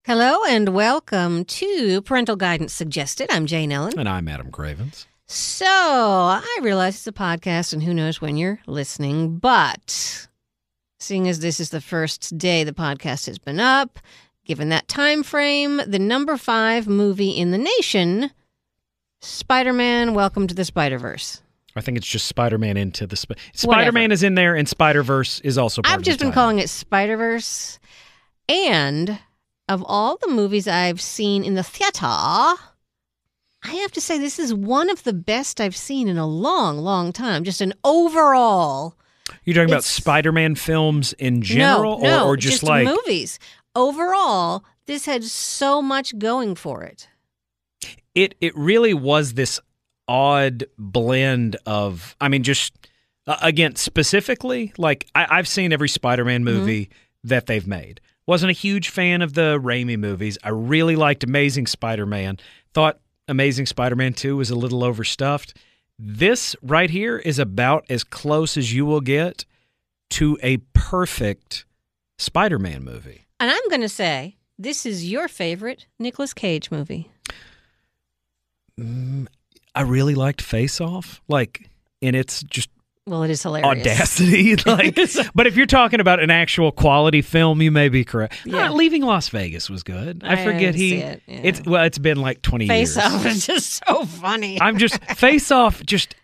Hello and welcome to Parental Guidance Suggested. I'm Jane Ellen. And I'm Adam Cravens. So, I realize it's a podcast and who knows when you're listening, but seeing as this is the first day the podcast has been up, given that time frame, the number 5 movie in the nation, Spider-Man, Welcome to the Spider-Verse. I think it's just Spider-Man into the... Spider-Man is in there and Spider-Verse is also part of the I've just been calling it Spider-Verse. And of all the movies I've seen in the theater, I have to say this is one of the best I've seen in a long, long time. Just an overall... You're talking about Spider-Man films in general? No, or just like... movies. Overall, this had so much going for it. It really was this odd blend of... I mean, just... again, specifically, like, I've seen every Spider-Man movie that they've made. Wasn't a huge fan of the Raimi movies. I really liked Amazing Spider-Man. Thought Amazing Spider-Man 2 was a little overstuffed. This right here is about as close as you will get to a perfect Spider-Man movie. And I'm going to say, this is your favorite Nicolas Cage movie. I really liked Face Off. Like, and it's just... Well, it is hilarious. Audacity. Like, but if you're talking about an actual quality film, you may be correct. Yeah. Leaving Las Vegas was good. I forget see it, yeah. It's been like 20 years. Face Off is just so funny. I'm just Face Off. Just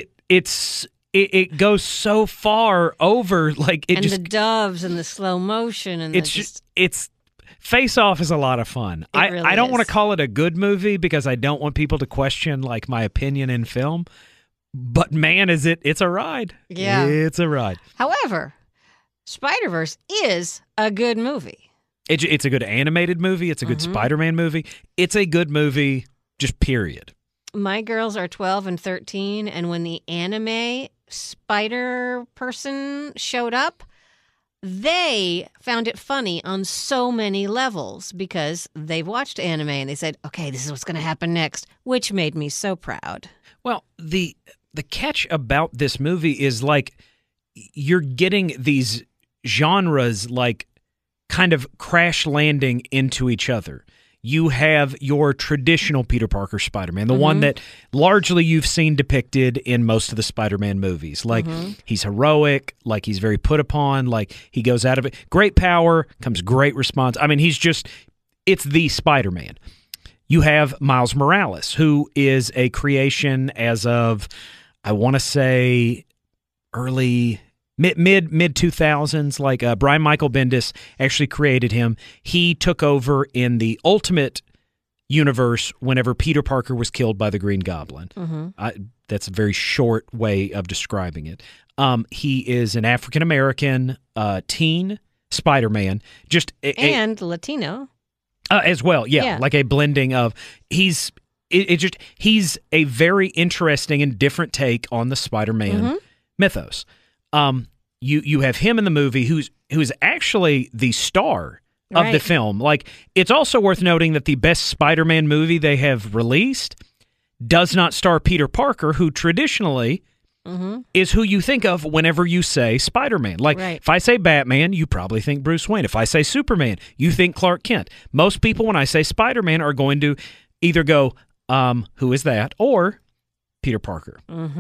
it goes so far over. Like it and just the doves and the slow motion and it's Face Off is a lot of fun. Really I don't want is. to call it a good movie because I don't want people to question like my opinion in film. But man, it's a ride. Yeah. It's a ride. However, Spider-Verse is a good movie. It's a good animated movie. It's a good Spider-Man movie. It's a good movie, just period. My girls are 12 and 13, and when the anime spider person showed up, they found it funny on so many levels because they've watched anime and they said, okay, this is what's going to happen next, which made me so proud. Well, the catch about this movie is like you're getting these genres like kind of crash landing into each other. You have your traditional Peter Parker Spider-Man, the one that largely you've seen depicted in most of the Spider-Man movies. Like he's heroic, like he's very put upon, like he goes out of it. Great power, comes great response. I mean, it's the Spider-Man. You have Miles Morales, who is a creation as of, I want to say, early, mid 2000s. Like Brian Michael Bendis actually created him. He took over in the Ultimate universe whenever Peter Parker was killed by the Green Goblin. That's a very short way of describing it. He is an African-American teen Spider-Man. And Latino. As well, yeah, like a blending of he's a very interesting and different take on the Spider-Man mythos. You have him in the movie who's actually the star of the film. Like it's also worth noting that the best Spider-Man movie they have released does not star Peter Parker, who traditionally is who you think of whenever you say Spider-Man. Like, if I say Batman, you probably think Bruce Wayne. If I say Superman, you think Clark Kent. Most people, when I say Spider-Man, are going to either go, who is that? Or Peter Parker.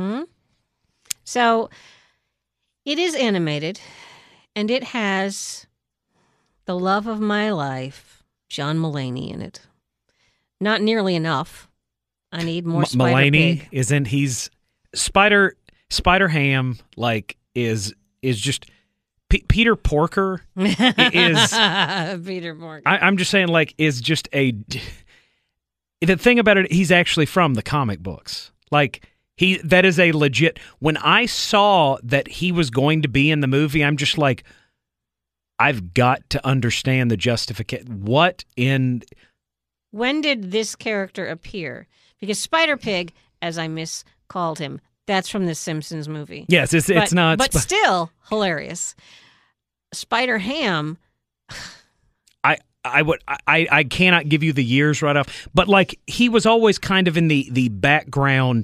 So, it is animated, and it has the love of my life, John Mulaney, in it. Not nearly enough. I need more Spider-Pig. Mulaney he's Spider-Ham, like, is just... Peter Porker is... Peter Porker. I'm just saying, like, is just a... The thing about it, he's actually from the comic books. Like, that is a legit... When I saw that he was going to be in the movie, I'm just like, I've got to understand the justification. When did this character appear? Because Spider-Pig, as I miscalled him, that's from the Simpsons movie. Yes, it's not... But still hilarious. Spider-Ham... I cannot give you the years right off, but like he was always kind of in the background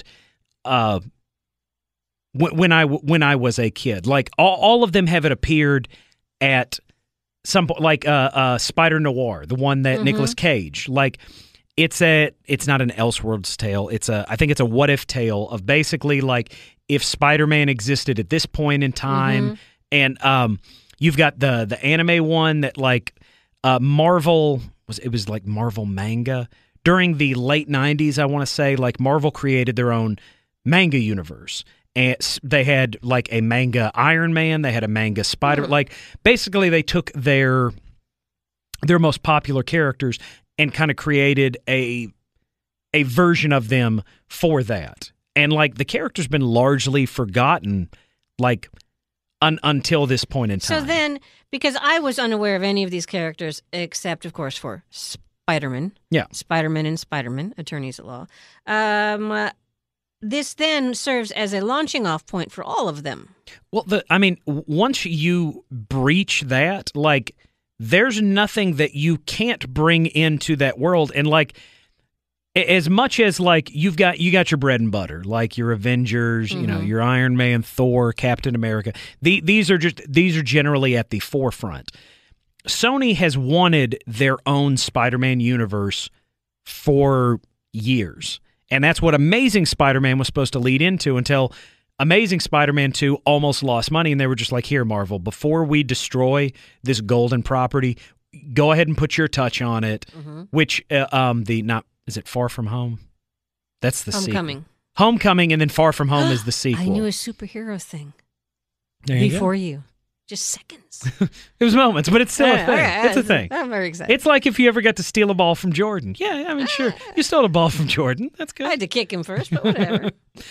when I was a kid. Like all of them haven't appeared at Spider Noir, the one that Nicolas Cage, like it's not an Elseworlds tale. I think it's a what if tale of basically like if Spider-Man existed at this point in time, and you've got the anime one that like Marvel was like Marvel manga during the late 90s. I want to say like Marvel created their own manga universe. And they had like a manga Iron Man, they had a manga Spider. Like basically, they took their most popular characters and kind of created a version of them for that. And like the character's been largely forgotten, like until this point in time. So then, because I was unaware of any of these characters except, of course, for Spider-Man. Yeah, Spider-Man and Spider-Man, attorneys at law. This then serves as a launching off point for all of them. Well, once you breach that, like, there's nothing that you can't bring into that world. And, like, as much as, like, you got your bread and butter, like your Avengers, you know, your Iron Man, Thor, Captain America. These are generally at the forefront. Sony has wanted their own Spider-Man universe for years. And that's what Amazing Spider-Man was supposed to lead into until Amazing Spider-Man 2 almost lost money. And they were just like, here, Marvel, before we destroy this golden property, go ahead and put your touch on it, which is it Far From Home? That's the Homecoming. sequel. Homecoming, and then Far From Home is the sequel. I knew a superhero thing there you before go. you. Just seconds. It was moments, but it's still a thing. Okay, it's a thing. I'm very excited. It's like if you ever got to steal a ball from Jordan. Yeah, I mean, sure. You stole a ball from Jordan. That's good. I had to kick him first, but whatever.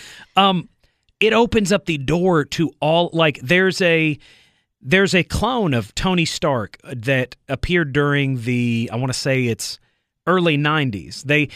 It opens up the door to all, like, there's a clone of Tony Stark that appeared during the, I want to say it's early 90s.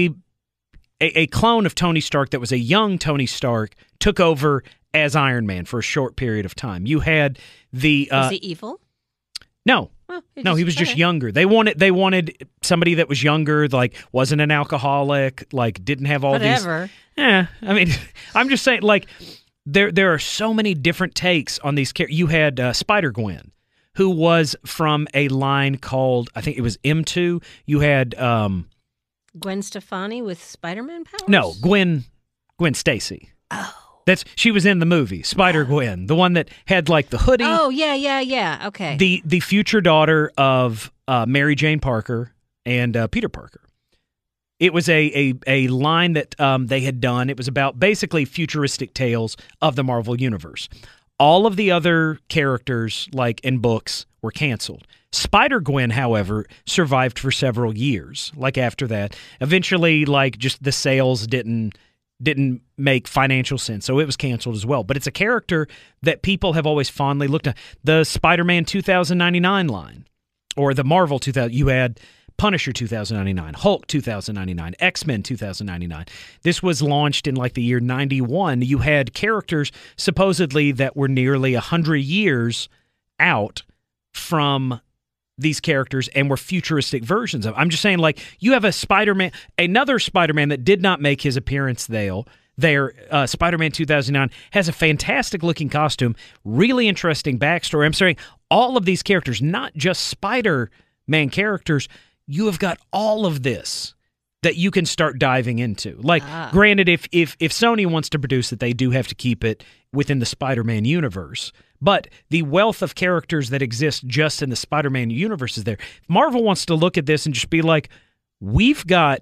A clone of Tony Stark that was a young Tony Stark took over as Iron Man for a short period of time. You had the Was he evil? No. Oh, He was just younger. They wanted somebody that was younger, like wasn't an alcoholic, like didn't have all Whatever. these. Yeah, I mean, I'm just saying, like there are so many different takes on these characters. You had Spider-Gwen, who was from a line called, I think it was M2. You had Gwen Stefani with Spider-Man powers? No, Gwen Stacy. Oh. She was in the movie Spider-Gwen, the one that had like the hoodie. Oh, yeah. Okay. The future daughter of Mary Jane Parker and Peter Parker. It was a line that they had done. It was about basically futuristic tales of the Marvel Universe. All of the other characters, like in books, were canceled. Spider-Gwen, however, survived for several years. Like after that, eventually, like just the sales didn't make financial sense, so it was canceled as well. But it's a character that people have always fondly looked at. The Spider-Man 2099 line, or the Marvel 2000, you had Punisher 2099, Hulk 2099, X-Men 2099. This was launched in like the year 91. You had characters supposedly that were nearly 100 years out from these characters and were futuristic versions of. I'm just saying, like, you have another Spider-Man that did not make his appearance there. Spider-Man 2009 has a fantastic looking costume, really interesting backstory. I'm saying all of these characters, not just Spider-Man characters, you have got all of this that you can start diving into. Like, granted, if Sony wants to produce it, they do have to keep it within the Spider-Man universe. But the wealth of characters that exist just in the Spider-Man universe is there. If Marvel wants to look at this and just be like, we've got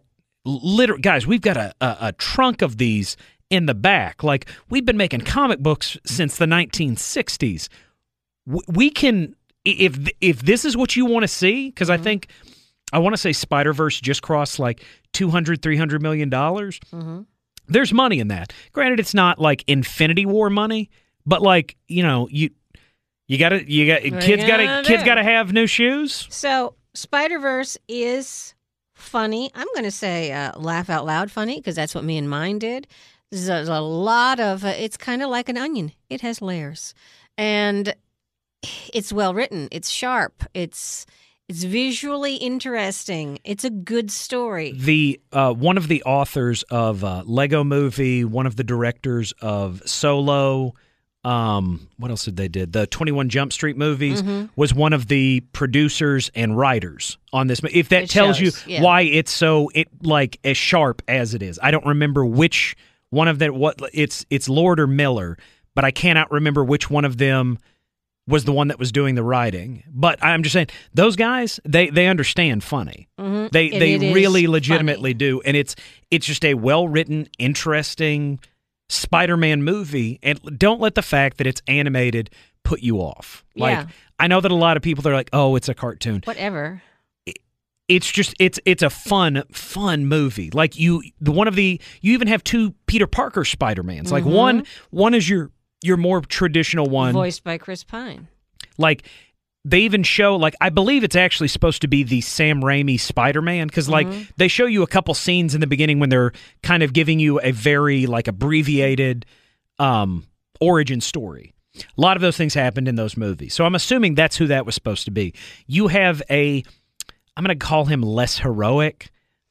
a trunk of these in the back. Like, we've been making comic books since the 1960s. We can, if this is what you want to see, because I want to say Spider-Verse just crossed like $200-300 million. There's money in that. Granted, it's not like Infinity War money. But like, you know, kids gotta have new shoes. So Spider-Verse is funny. I'm going to say laugh out loud funny, because that's what me and mine did. There's a lot of it's kind of like an onion. It has layers, and it's well written. It's sharp. It's visually interesting. It's a good story. The one of the authors of Lego Movie, one of the directors of Solo. what else did they did? The 21 Jump Street movies was one of the producers and writers on this. If that tells you why it's so as sharp as it is. I don't remember which one of them. It's Lord or Miller, but I cannot remember which one of them was the one that was doing the writing. But I'm just saying, those guys, they understand funny. Mm-hmm. They really legitimately funny. do, and it's just a well-written, interesting Spider-Man movie, and don't let the fact that it's animated put you off. I know that a lot of people are like, "Oh, it's a cartoon." Whatever. It's just it's a fun movie. Like you even have two Peter Parker Spider-Mans. Like one is your more traditional one, voiced by Chris Pine. Like they even show, I believe it's actually supposed to be the Sam Raimi Spider-Man, because they show you a couple scenes in the beginning when they're kind of giving you a very abbreviated origin story. A lot of those things happened in those movies. So I'm assuming that's who that was supposed to be. You have I'm going to call him less heroic,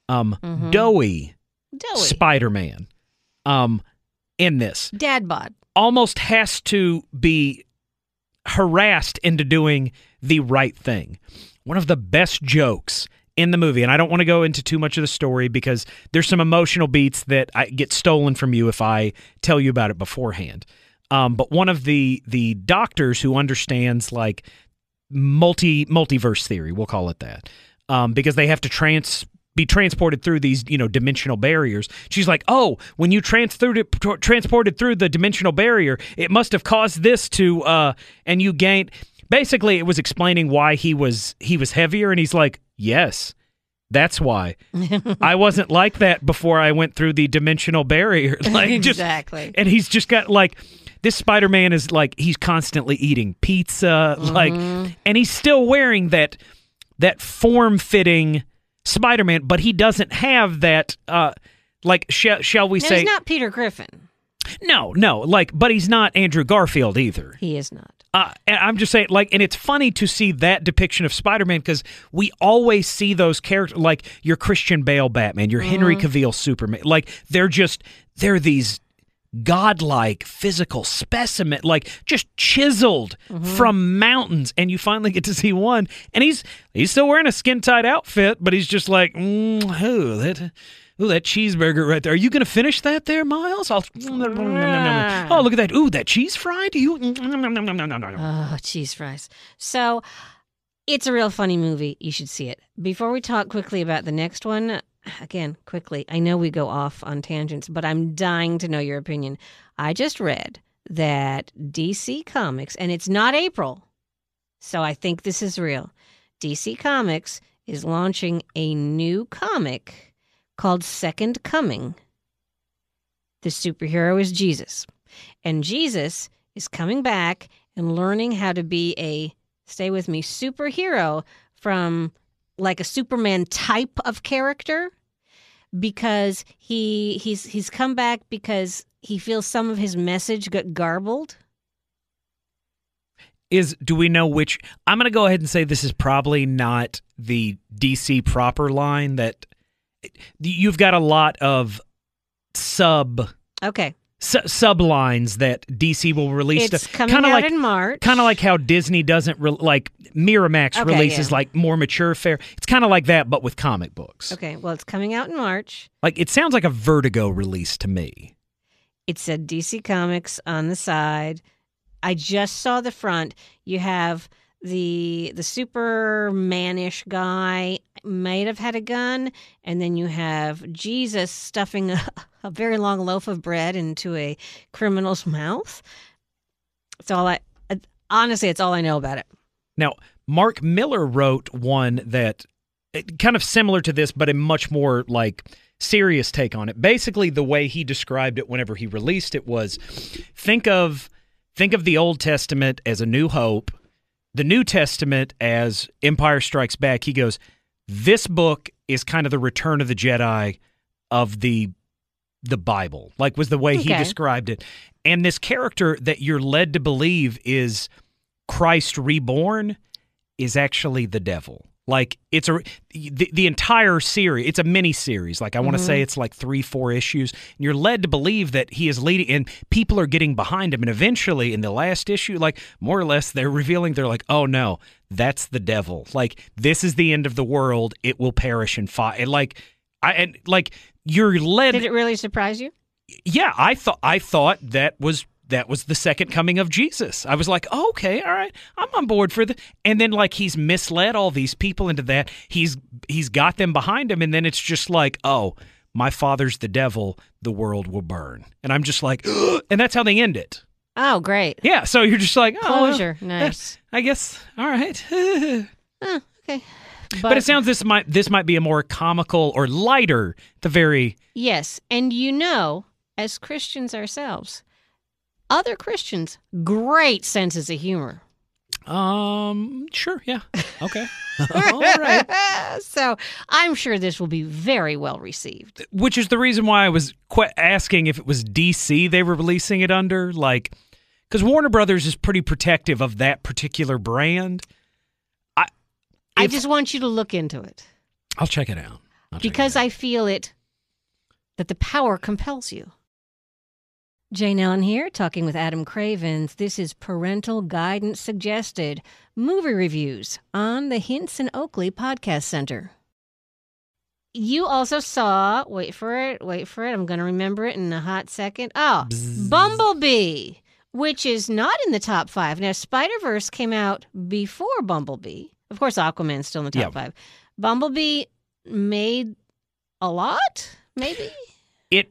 doughy Spider-Man in this. Dad bod. Almost has to be harassed into doing the right thing. One of the best jokes in the movie, and I don't want to go into too much of the story because there's some emotional beats that get stolen from you if I tell you about it beforehand. But one of the doctors who understands multiverse theory, we'll call it that, because they have to be transported through these, dimensional barriers. She's like, "Oh, when you transported through the dimensional barrier, it must have caused this to, and you gained." Basically, it was explaining why he was heavier, and he's like, "Yes, that's why. I wasn't like that before I went through the dimensional barrier." Exactly. And he's just got this Spider-Man is he's constantly eating pizza, and he's still wearing that form-fitting Spider-Man, but he doesn't have that, shall we say... He's not Peter Griffin. No, but he's not Andrew Garfield either. He is not. And I'm just saying, and it's funny to see that depiction of Spider-Man because we always see those characters, like your Christian Bale Batman, your Henry Cavill Superman, they're these godlike physical specimen, just chiseled from mountains, and you finally get to see one, and he's still wearing a skin-tight outfit, but he's just like, that cheeseburger right there. Are you going to finish that there, Miles? Oh, look at that. Ooh, that cheese fry? Do you? Oh, cheese fries. So it's a real funny movie. You should see it. Before we talk quickly about the next one, again, quickly, I know we go off on tangents, but I'm dying to know your opinion. I just read that DC Comics, and it's not April, so I think this is real. DC Comics is launching a new comic called Second Coming. The superhero is Jesus. And Jesus is coming back and learning how to be a, stay with me, superhero from a Superman type of character, because he's come back because he feels some of his message got garbled. Do we know which? I'm going to go ahead and say this is probably not the DC proper line. That you've got a lot of sublines that DC will release. It's coming out in March. Kind of like how Disney doesn't Miramax releases more mature fare. It's kind of like that, but with comic books. Okay, well, it's coming out in March. It sounds like a Vertigo release to me. It said DC Comics on the side. I just saw the front. You have the Superman-ish guy might have had a gun, and then you have Jesus stuffing a very long loaf of bread into a criminal's mouth. It's all honestly, it's all I know about it. Now, Mark Miller wrote one that kind of similar to this, but a much more serious take on it. Basically, the way he described it whenever he released it was, think of the Old Testament as A New Hope, the New Testament as Empire Strikes Back. He goes, this book is kind of the Return of the Jedi of the Bible, was the way he described it. And this character that you're led to believe is Christ reborn is actually the devil. Like it's the entire series. It's a mini series. Like I want to say it's like 3-4 issues. And you're led to believe that he is leading, and people are getting behind him. And eventually, in the last issue, like more or less, they're like, oh no, that's the devil. Like this is the end of the world. It will perish in fire. And you're led. Did it really surprise you? Yeah, I thought that was the second coming of Jesus. I was like, oh, okay, all right, I'm on board for the. And then like he's misled all these people into that. He's got them behind him, and then it's just like, oh, my father's the devil. The world will burn, and I'm just like, and that's how they end it. Oh, great. Yeah, so you're just like, oh, closure, nice. I guess, all right. Oh, okay. But it sounds this might be a more comical or lighter, the very. Yes, and as Christians ourselves, other Christians, great senses of humor. Sure, yeah. Okay. All right. So I'm sure this will be very well received. Which is the reason why I was asking if it was DC they were releasing it under, like, because Warner Brothers is pretty protective of that particular brand. I just want you to look into it. I'll check it out. Because I feel that the power compels you. Jane Ellen here, talking with Adam Cravens. This is Parental Guidance Suggested, movie reviews on the Hints and Oakley Podcast Center. You also saw, wait for it, I'm going to remember it in a hot second. Oh, Bzzz. Bumblebee, which is not in the top 5. Now, Spider-Verse came out before Bumblebee. Of course, Aquaman's still in the top 5. Bumblebee made a lot, maybe? It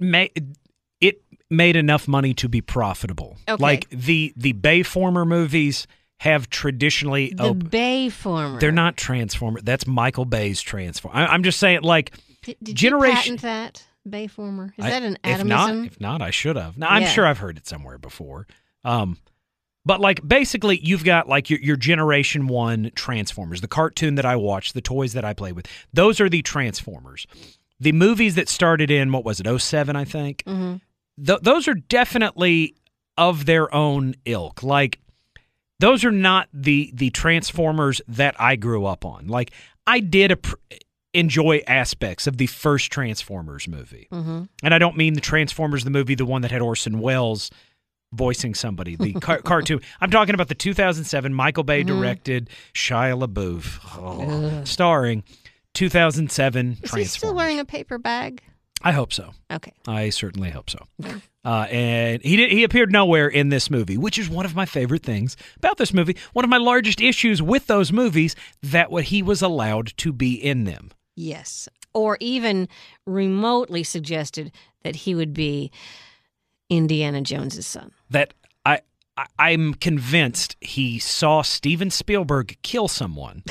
made enough money to be profitable. Okay. Like the Bayformer movies have traditionally... The Bayformer. They're not Transformers. That's Michael Bay's Transformer. I'm just saying, like... Did you patent that, Bayformer? Is that an atomism? If not, I should have. Now, I'm sure I've heard it somewhere before. But like basically you've got like your Generation 1 Transformers, the cartoon that I watched, the toys that I play with. Those are the Transformers. The movies that started in, what was it, 07, I think? Mm-hmm. Those are definitely of their own ilk. Like, those are not the Transformers that I grew up on. Like, I did enjoy aspects of the first Transformers movie. Mm-hmm. And I don't mean the Transformers, the movie, the one that had Orson Welles voicing somebody, the cartoon. I'm talking about the 2007 Michael Bay directed Shia LaBeouf starring 2007 Transformers. Is he still wearing a paper bag? I hope so. Okay. I certainly hope so. And he appeared nowhere in this movie, which is one of my favorite things about this movie. One of my largest issues with those movies, that he was allowed to be in them. Yes. Or even remotely suggested that he would be Indiana Jones's son. That I'm convinced he saw Steven Spielberg kill someone.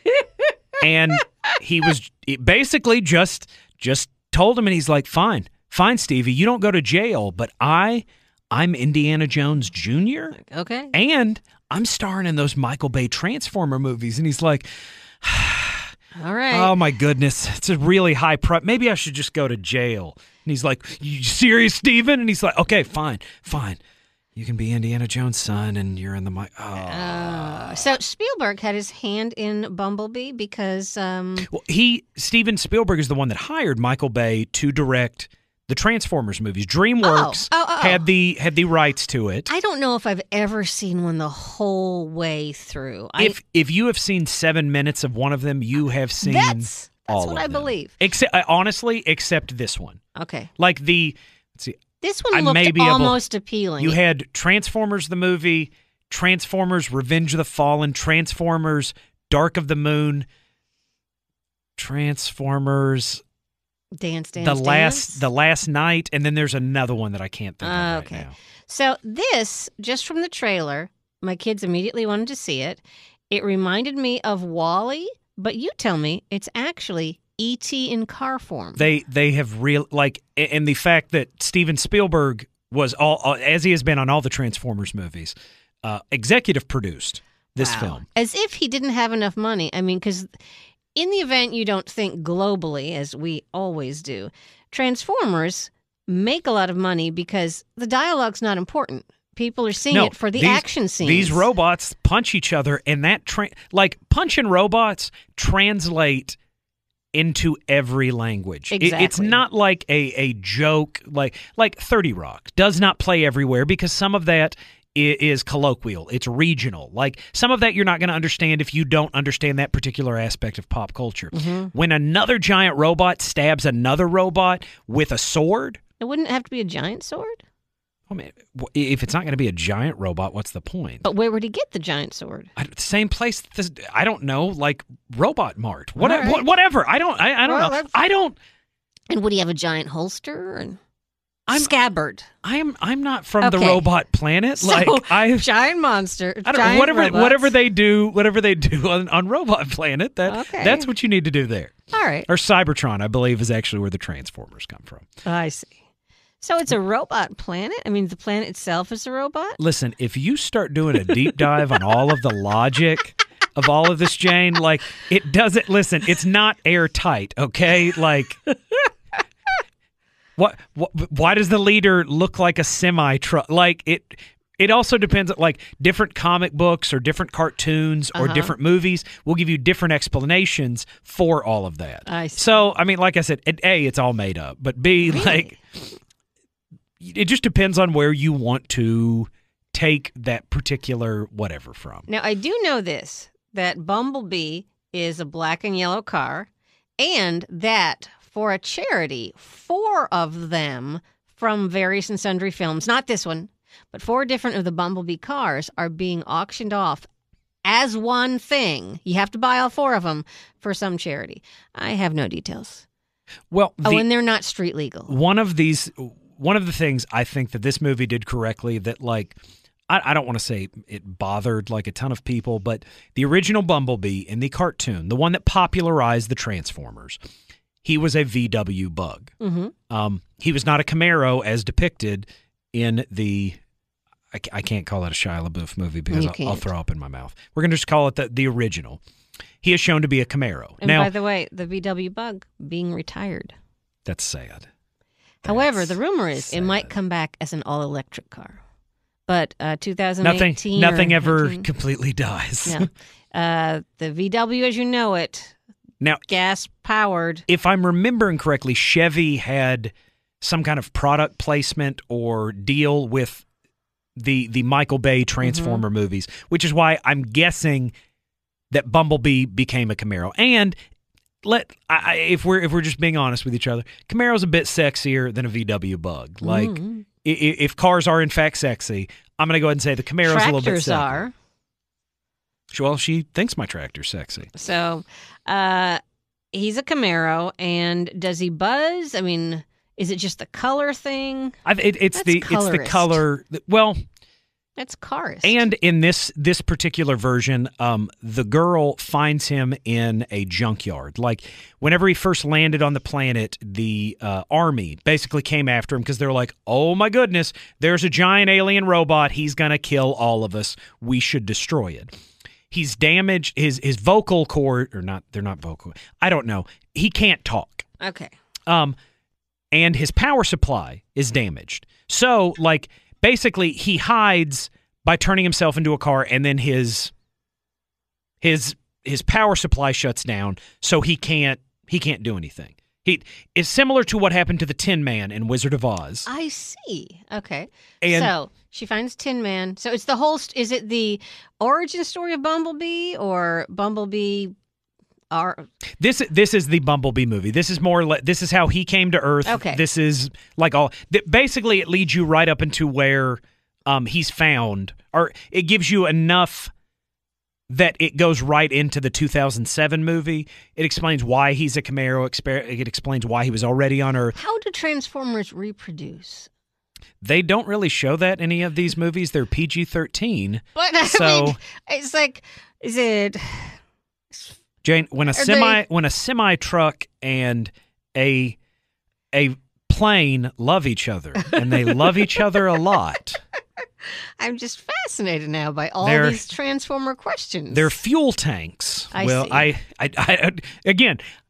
And he was basically just told him, and he's like, fine, Stevie, you don't go to jail, but I'm Indiana Jones Jr. Okay. And I'm starring in those Michael Bay Transformer movies. And he's like, all right. Oh my goodness, it's a really high price. Maybe I should just go to jail. And he's like, you serious, Steven? And he's like, okay, fine. You can be Indiana Jones' son, and you're in the So Spielberg had his hand in Bumblebee because Steven Spielberg is the one that hired Michael Bay to direct the Transformers movies. DreamWorks had the rights to it. I don't know if I've ever seen one the whole way through. If you have seen 7 minutes of one of them, you have seen that's all what of I them. believe. Except this one. Okay. Like let's see. This one looked almost appealing. You had Transformers the movie, Transformers Revenge of the Fallen, Transformers Dark of the Moon, Transformers Dance, the last night, and then there's another one that I can't think of right now. So this, just from the trailer, my kids immediately wanted to see it. It reminded me of WALL-E, but you tell me it's actually E.T. in car form. They have and the fact that Steven Spielberg was as he has been on all the Transformers movies, executive produced this film. As if he didn't have enough money. I mean, because in the event you don't think globally, as we always do, Transformers make a lot of money because the dialogue's not important. People are seeing No, it for the these- action scenes. These robots punch each other, and that punching robots translate into every language. It's Exactly. not like a joke, like 30 Rock does not play everywhere because some of that is colloquial. It's regional. Like some of that you're not going to understand if you don't understand that particular aspect of pop culture. When another giant robot stabs another robot with a sword, It wouldn't have to be a giant sword. I mean, if it's not going to be a giant robot, what's the point? But where would he get the giant sword? Same place. I don't know, like Robot Mart. All right. Whatever. I don't Well, know. I don't. And would he have a giant holster and scabbard? I'm not from the Okay. robot planet. So, Like giant monster. I don't giant robots. whatever they do on Robot Planet. Okay. That's what you need to do there. All right. Or Cybertron, I believe, is actually where the Transformers come from. I see. So it's a robot planet? I mean, the planet itself is a robot? Listen, if you start doing a deep dive on all of the logic of all of this, Jane, like it doesn't. Listen, it's not airtight. Okay, like. What? Why does the leader look like a semi truck? Like it also depends on like different comic books or different cartoons or different movies will give you different explanations for all of that. I see. So I mean, like I said, A, it's all made up, but B, Really? like it just depends on where you want to take that particular whatever from. Now, I do know this, that Bumblebee is a black and yellow car, and that for a charity, 4 of them from various and sundry films, not this one, but 4 different of the Bumblebee cars are being auctioned off as one thing. You have to buy all 4 of them for some charity. I have no details. Well, And they're not street legal. one of the things I think that this movie did correctly that like I don't want to say it bothered like a ton of people, but the original Bumblebee in the cartoon, the one that popularized the Transformers, he was a VW Bug. He was not a Camaro as depicted in the I can't call it a Shia LaBeouf movie because You I'll can't. throw up in my mouth. We're going to just call it the original. He is shown to be a Camaro. And Now, by the way, the VW Bug being retired. that's sad. However, That's the rumor is it might sad. come back as an all-electric car. But 2018... Nothing or ever 19 completely dies. Yeah. The VW as you know it, Now, gas-powered. if I'm remembering correctly, Chevy had some kind of product placement or deal with the Michael Bay Transformer movies, which is why I'm guessing that Bumblebee became a Camaro. And if we're just being honest with each other, Camaro's a bit sexier than a VW Bug. Like if cars are in fact sexy, I'm going to go ahead and say the Camaro's a little bit Tractors sexier. are. Well, she thinks my tractor's sexy. So he's a Camaro, and does he buzz? I mean, is it just the color thing? It's That's the colorist. color. Well, That's carist. and in this particular version, the girl finds him in a junkyard. Like whenever he first landed on the planet, the army basically came after him because they're like, "Oh my goodness, there's a giant alien robot. He's gonna kill all of us. We should destroy it." He's damaged his vocal cord, or not? They're not vocal. I don't know. He can't talk. Okay. And his power supply is damaged. So, like, basically, he hides by turning himself into a car, and then his power supply shuts down, so he can't do anything. It's similar to what happened to the Tin Man in Wizard of Oz. I see. Okay. And- so she finds Tin Man. So it's the whole. Is it the origin story of Bumblebee or Bumblebee? This is the Bumblebee movie. This is more. This is how he came to Earth. Okay. This is like all. Basically, it leads you right up into where he's found, or it gives you enough that it goes right into the 2007 movie. It explains why he's a Camaro. It explains why he was already on Earth. How do Transformers reproduce? They don't really show that in any of these movies. They're PG-13. But I So- mean, it's like, is it? Jane, when a they- semi truck and a plane love each other, and they love each other a lot, I'm just fascinated now by all They're- these Transformer questions. they're fuel tanks. I Well, see. I again,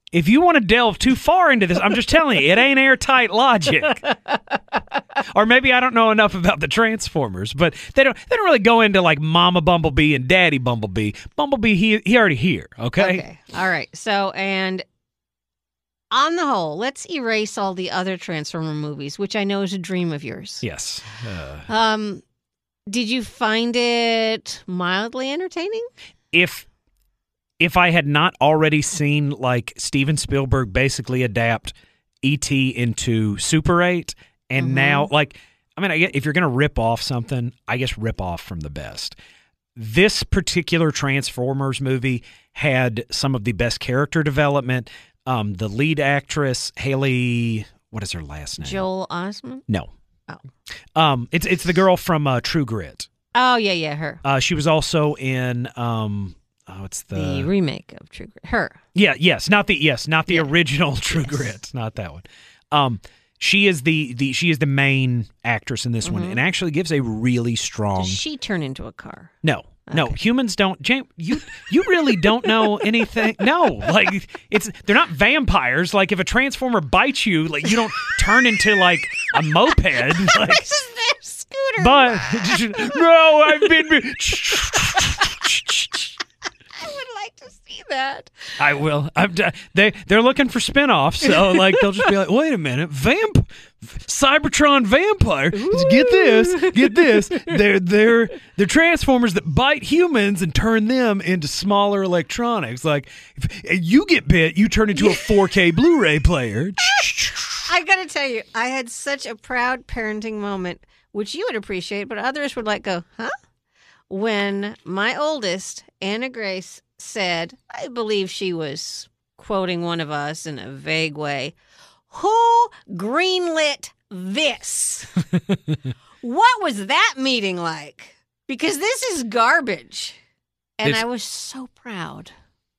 if you want to delve too far into this, I'm just telling you, it ain't airtight logic. Or maybe I don't know enough about the Transformers, but they don't really go into like Mama Bumblebee and Daddy Bumblebee. Bumblebee, he already here, okay? Okay. All right. So, and on the whole, let's erase all the other Transformer movies, which I know is a dream of yours. Yes. Did you find it mildly entertaining? If I had not already seen like Steven Spielberg basically adapt E.T. into Super 8, and now like, I mean, if you're going to rip off something, I guess rip off from the best. This particular Transformers movie had some of the best character development. The lead actress, Haley, what is her last name? Joel Osment? No. Oh. It's the girl from True Grit. Oh, yeah, her. She was also in it's the remake of True Grit. Her. Not the original True Grit, not that one. She is the main actress in this one, and actually gives a really strong. Does she turn into a car? No. Okay. No, humans don't. James, you really don't know anything. No, like they're not vampires. Like if a transformer bites you, like you don't turn into like a moped. Like, this is their scooter. But no, I've been. I would like to see that. I will. They're looking for spinoffs, so like they'll just be like, wait a minute, Cybertron vampire. Get this. They're transformers that bite humans and turn them into smaller electronics. Like if you get bit, you turn into a 4K Blu-ray player. I gotta tell you, I had such a proud parenting moment, which you would appreciate, but others would like go, huh? When my oldest, Anna Grace, said, I believe she was quoting one of us in a vague way, who greenlit this? What was that meeting like? Because this is garbage. And I was so proud.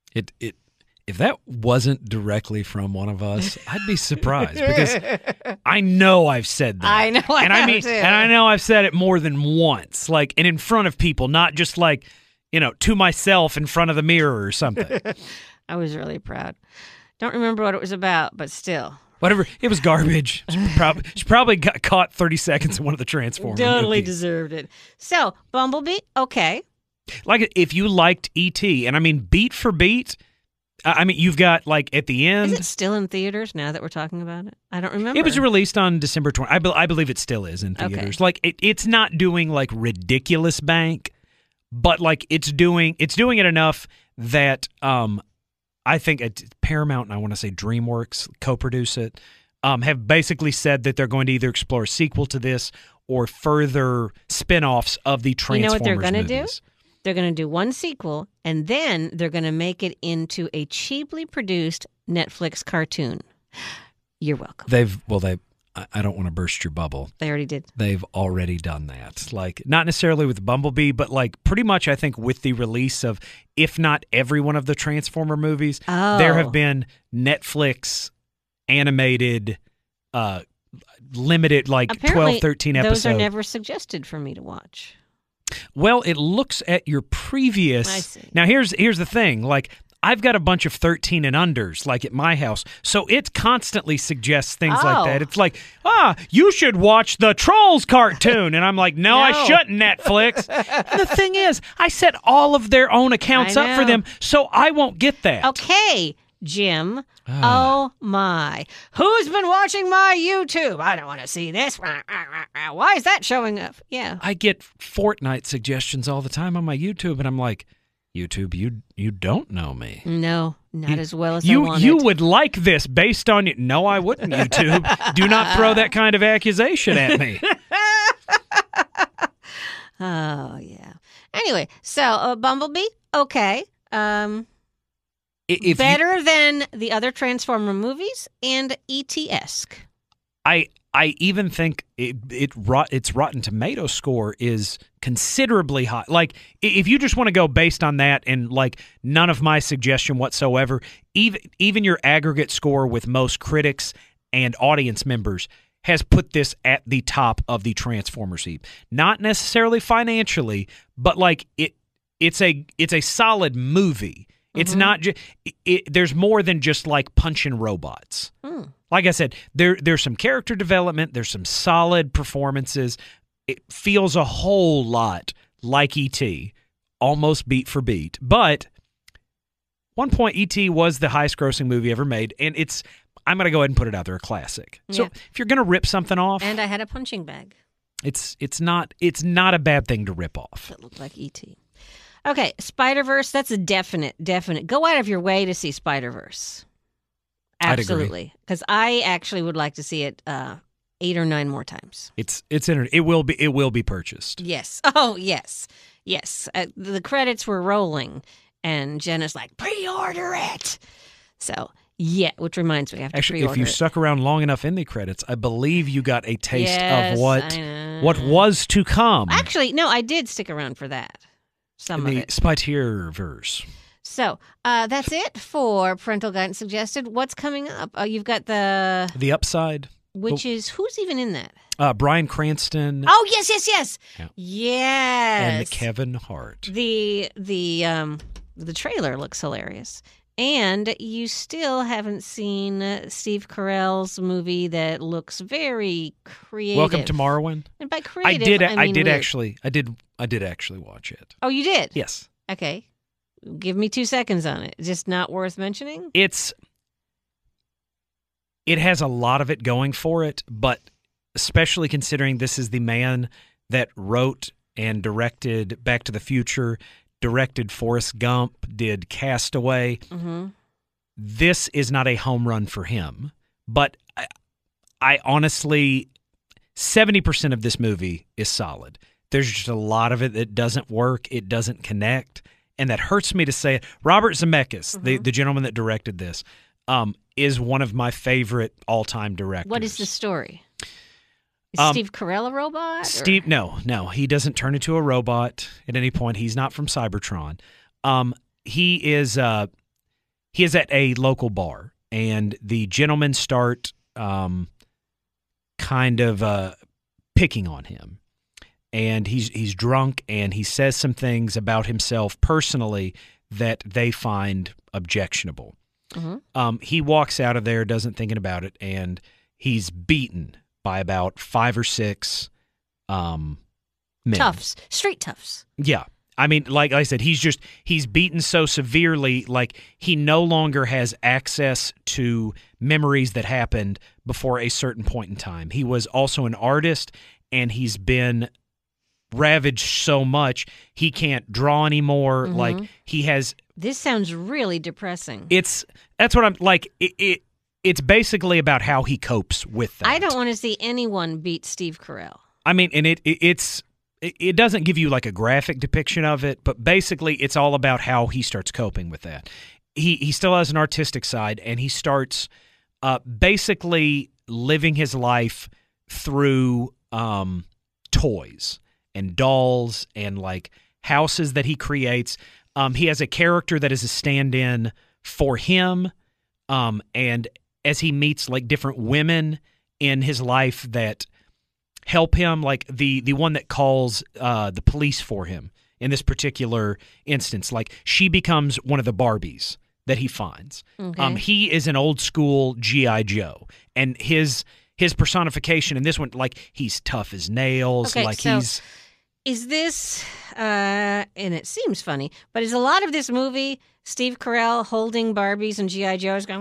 If that wasn't directly from one of us, I'd be surprised because I know I've said that. I know I know I've said it more than once, like, and in front of people, not just like, to myself in front of the mirror or something. I was really proud. Don't remember what it was about, but still. Whatever. It was garbage. She probably got caught 30 seconds in one of the Transformers Totally movies. Deserved it. So, Bumblebee, okay. Like, if you liked E.T., and I mean, beat for beat, I mean, you've got, like, at the end... Is it still in theaters now that we're talking about it? I don't remember. It was released on December 20th. I believe it still is in theaters. Okay. Like, it's not doing, like, ridiculous bank, but, like, it's doing it enough that I think Paramount, and I want to say DreamWorks, co-produce it, have basically said that they're going to either explore a sequel to this or further spin-offs of the Transformers You know what they're going to do? movies. They're going to do one sequel, and then they're going to make it into a cheaply produced Netflix cartoon. You're welcome. I don't want to burst your bubble. They already did. They've already done that. Like, not necessarily with Bumblebee, but like pretty much I think with the release of, if not every one of the Transformer movies, there have been Netflix animated, limited, like Apparently, 12, 13 episodes. Those are never suggested for me to watch. Well, it looks at your previous. I see. Now, here's the thing. Like, I've got a bunch of 13 and unders, like at my house, so it constantly suggests things like that. It's like, you should watch the Trolls cartoon, and I'm like, no, I shouldn't, Netflix. And the thing is, I set all of their own accounts up for them, so I won't get that. Okay, Jim. Oh my! Who's been watching my YouTube? I don't want to see this. Why is that showing up? Yeah, I get Fortnite suggestions all the time on my YouTube, and I'm like, YouTube, you don't know me. No, not as well as I wanted. You would like this based on you. No, I wouldn't, YouTube. Do not throw that kind of accusation at me. Oh, yeah. Anyway, so Bumblebee, okay. Better than the other Transformer movies and E.T.-esque. I even think its Rotten Tomato score is considerably high. Like, if you just want to go based on that and, like, none of my suggestion whatsoever, even your aggregate score with most critics and audience members has put this at the top of the Transformers heap. Not necessarily financially, but, like, it's a solid movie. It's not just. There's more than just like punching robots. Like I said, there's some character development. There's some solid performances. It feels a whole lot like E.T., almost beat for beat. But one point, E.T. was the highest-grossing movie ever made, and I'm going to go ahead and put it out there, a classic. So if you're going to rip something off, and I had a punching bag. It's not a bad thing to rip off. That looked like E.T. Okay, Spider-Verse, that's a definite. Go out of your way to see Spider-Verse. Absolutely. Because I actually would like to see it 8 or 9 more times. It will be purchased. Yes. Oh, yes. Yes. The credits were rolling, and Jenna's like, pre-order it. So, yeah, which reminds me, I have to Actually, pre-order if you it. stuck around long enough in the credits, I believe you got a taste Yes, of what was to come. Actually, no, I did stick around for that. Some of the it. Spider-Verse. So that's it for Parental Guidance Suggested. What's coming up? You've got The Upside. which is, who's even in that? Bryan Cranston. Oh, yes. Yeah. Yes. And Kevin Hart. The trailer looks hilarious. And you still haven't seen Steve Carell's movie that looks very creative. Welcome to Marwen. And by creative, I mean weird. I did actually watch it. Oh, you did? Yes. Okay. Give me 2 seconds on it. Just not worth mentioning? It has a lot of it going for it, but especially considering this is the man that wrote and directed Back to the Future, directed Forrest Gump, did Castaway. Mm-hmm. This is not a home run for him, but I honestly, 70% of this movie is solid. There's just a lot of it that doesn't work. It doesn't connect. And that hurts me to say it. Robert Zemeckis, the gentleman that directed this, is one of my favorite all-time directors. What is the story? Is Steve Carell a robot? No, he doesn't turn into a robot at any point. He's not from Cybertron. He is at a local bar, and the gentlemen start kind of picking on him. And he's drunk, and he says some things about himself personally that they find objectionable. Mm-hmm. He walks out of there, doesn't thinking about it, and he's beaten by about 5 or 6 men. Toughs. Street toughs. Yeah. I mean, like I said, he's beaten so severely, like he no longer has access to memories that happened before a certain point in time. He was also an artist, and he's been ravaged so much he can't draw anymore. Mm-hmm. Like he has. This sounds really depressing. That's what I'm like. It's basically about how he copes with that. I don't want to see anyone beat Steve Carell. I mean, and it doesn't give you like a graphic depiction of it, but basically it's all about how he starts coping with that. He still has an artistic side, and he starts basically living his life through toys and dolls and like houses that he creates. He has a character that is a stand-in for him, and as he meets like different women in his life that help him, like the one that calls the police for him in this particular instance, like she becomes one of the Barbies that he finds. Okay. He is an old school G.I. Joe, and his personification in this one, like he's tough as nails. Okay, like so he's. Is this, and it seems funny, but is a lot of this movie Steve Carell holding Barbies and G.I. Joes going,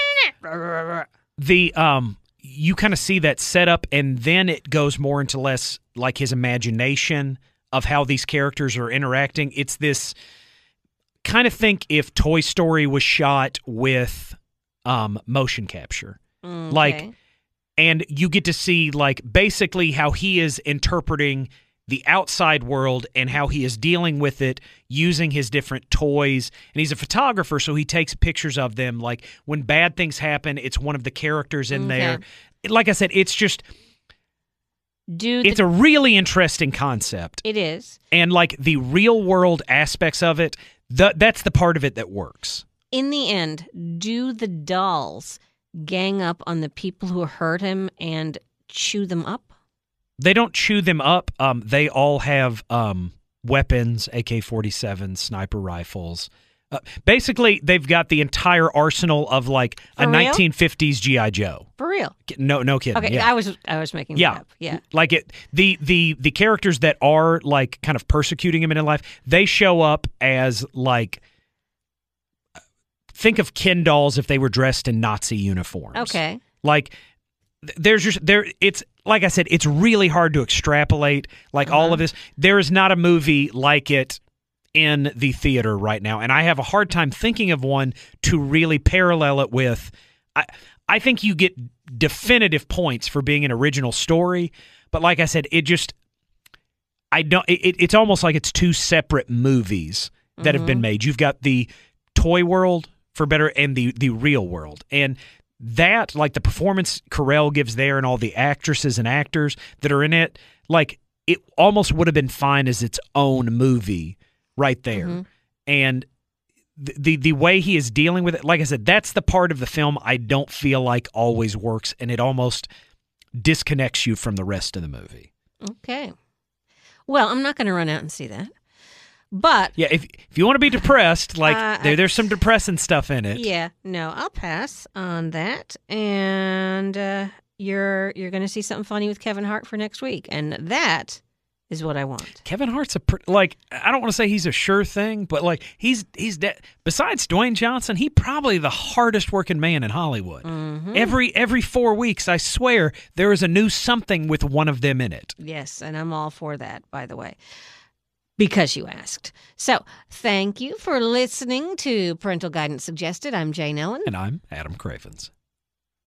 you kind of see that setup, and then it goes more into less like his imagination of how these characters are interacting. It's this kind of think if Toy Story was shot with motion capture. Okay. Like, and you get to see like basically how he is interpreting the outside world and how he is dealing with it using his different toys. And he's a photographer, so he takes pictures of them. Like when bad things happen, it's one of the characters in there. Like I said, it's just it's a really interesting concept. It is. And like the real world aspects of it, that's the part of it that works. In the end, do the dolls gang up on the people who hurt him and chew them up? They don't chew them up. They all have weapons, AK-47, sniper rifles. Basically, they've got the entire arsenal of like For a real? 1950s GI Joe. For real. No kidding. Okay, yeah. I was making that up. Yeah. Like the characters that are like kind of persecuting him in life, they show up as like, think of Ken dolls if they were dressed in Nazi uniforms. Okay. Like it's like I said, it's really hard to extrapolate like all of this. There is not a movie like it in the theater right now, and I have a hard time thinking of one to really parallel it with. I think you get definitive points for being an original story, but like I said, it's almost like it's two separate movies that have been made. You've got the toy world for better and the real world, and that, like the performance Carell gives there and all the actresses and actors that are in it, like it almost would have been fine as its own movie right there. And the way he is dealing with it, like I said, that's the part of the film I don't feel like always works, and it almost disconnects you from the rest of the movie. Okay. Well, I'm not going to run out and see that. But yeah, if you want to be depressed, like there's some depressing stuff in it. Yeah, no, I'll pass on that. And you're going to see something funny with Kevin Hart for next week, and that is what I want. Kevin Hart's I don't want to say he's a sure thing, but like he's besides Dwayne Johnson, he probably the hardest working man in Hollywood. Every 4 weeks, I swear, there is a new something with one of them in it. Yes, and I'm all for that, by the way. Because you asked. So, thank you for listening to Parental Guidance Suggested. I'm Jane Ellen. And I'm Adam Cravens.